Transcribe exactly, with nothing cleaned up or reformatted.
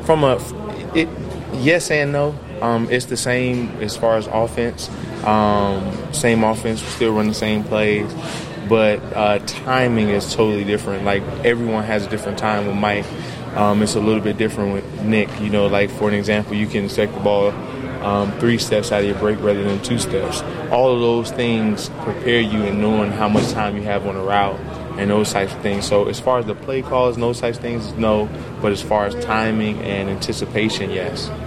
From a, it, yes and no. Um, it's the same as far as offense. Um, same offense, we still run the same plays, but uh, timing is totally different. Like everyone has a different time with Mike. Um, it's a little bit different with Nick. You know, like for an example, you can set the ball um, three steps out of your break rather than two steps. All of those things prepare you in knowing how much time you have on a route and those types of things. So as far as the play calls and those types of things, no. But as far as timing and anticipation, yes.